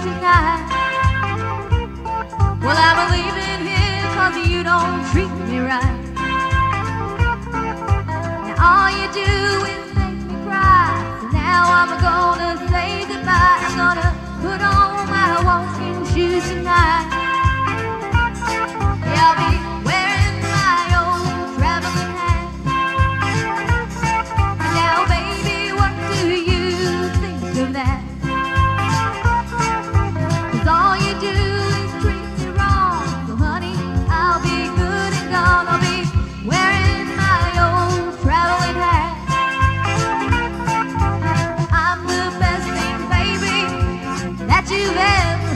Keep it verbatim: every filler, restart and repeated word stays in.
tonight. Well, I'm leaving here cause you don't treat me right. Now all you do is make me cry. So now I'm gonna say goodbye. I'm gonna put on my walking shoes tonight. Yeah, I'll be wearing my old traveling hat. Now baby, what do you think of that? Cause all you do is treat me wrong. So honey, I'll be good and gone. I'll be wearing my old traveling hat. I'm the best thing, baby, that you've ever